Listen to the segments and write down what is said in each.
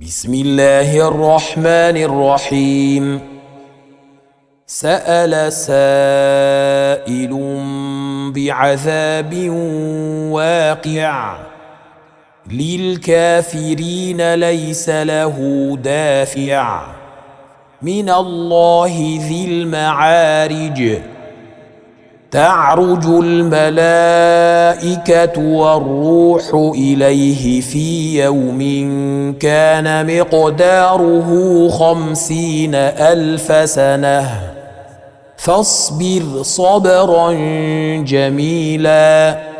بسم الله الرحمن الرحيم. سأل سائل بعذاب واقع للكافرين ليس له دافع من الله ذي المعارج. تعرج الملائكة والروح إليه في يوم كان مقداره 50,000 سنة فاصبر صبرا جميلا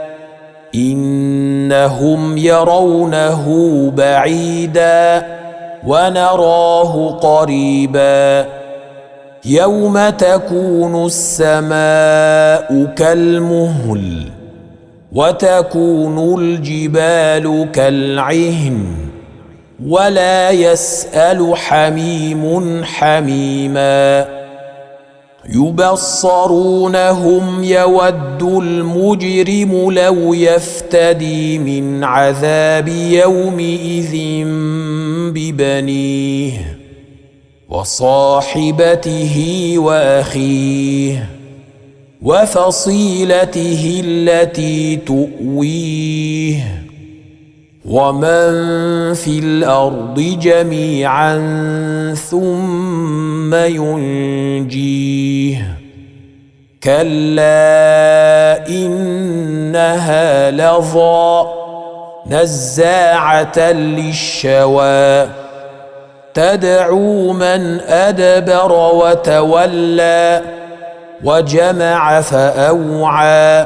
إنهم يرونه بعيدا ونراه قريبا يوم تكون السماء كالمهل وتكون الجبال كالعهن ولا يسأل حميم حميما يبصرونهم يود المجرم لو يفتدي من عذاب يومئذ ببنيه وصاحبته وأخيه وفصيلته التي تؤويه ومن في الأرض جميعا ثم ينجيه كلا إنها لظى نزاعة للشوى تدعو من أدبر وتولى وجمع فأوعى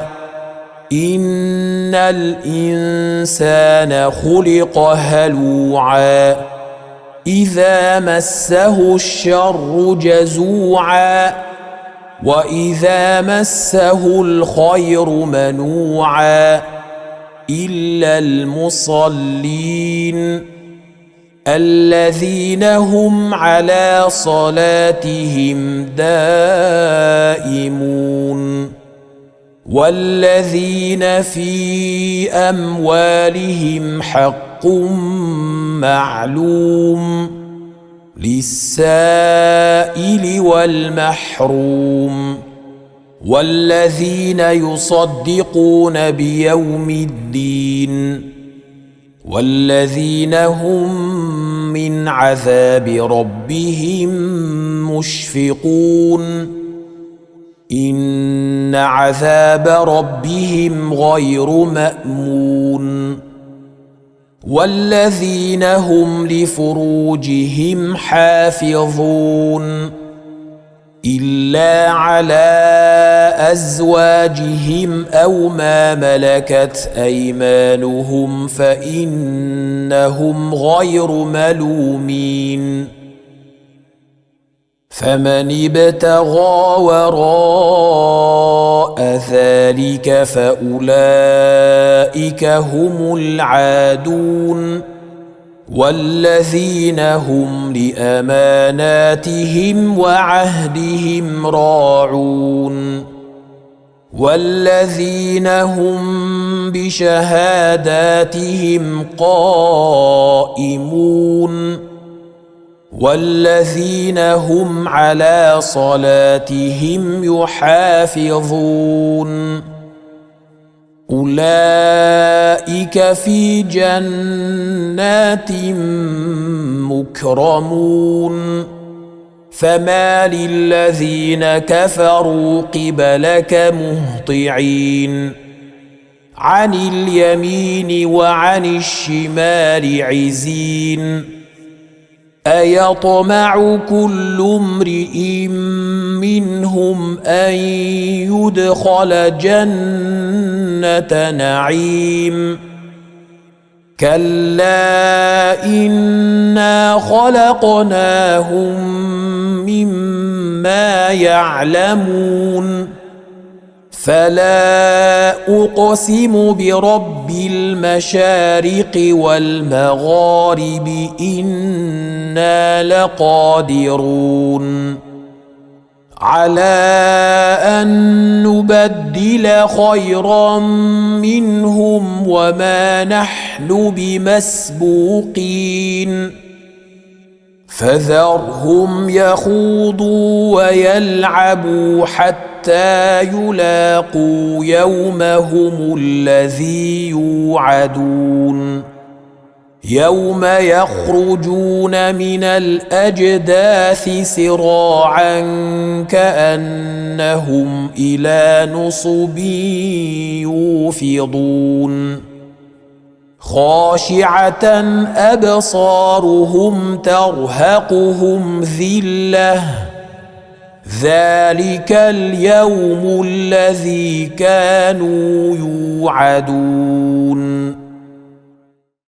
إن الإنسان خلق هلوعا إذا مسه الشر جزوعا وإذا مسه الخير منوعا إلا المصلين الذين هم على صلاتهم دائمون والذين في أموالهم حق معلوم للسائل والمحروم والذين يصدقون بيوم الدين والذين هم من عذاب ربهم مشفقون إن عذاب ربهم غير مأمون والذين هم لفروجهم حافظون إلا على أزواجهم أو ما ملكت أيمانهم فإنهم غير ملومين فمن ابتغى وراء ذلك فأولئك هم العادون والذين هم لأماناتهم وعهدهم راعون والذين هم بشهاداتهم قائمون والذين هم على صلاتهم يحافظون أولئك في جنات مكرمون فما للذين كفروا قبلك مهطعين عن اليمين وعن الشمال عزين أيطمع كل امرئ منهم أن يدخل جنة نعيم كلا إنا خلقناهم مما يعلمون فلا أقسم برب المشارق والمغارب إنا لقادرون على أن نبدل خيرا منهم وما نحن بمسبوقين فذرهم يخوضوا ويلعبوا حتى يلاقوا يومهم الذي يوعدون يوم يخرجون من الأجداث سراعا كأنهم إلى نصب يوفضون خاشعة أبصارهم ترهقهم ذلة ذلك اليوم الذي كانوا يوعدون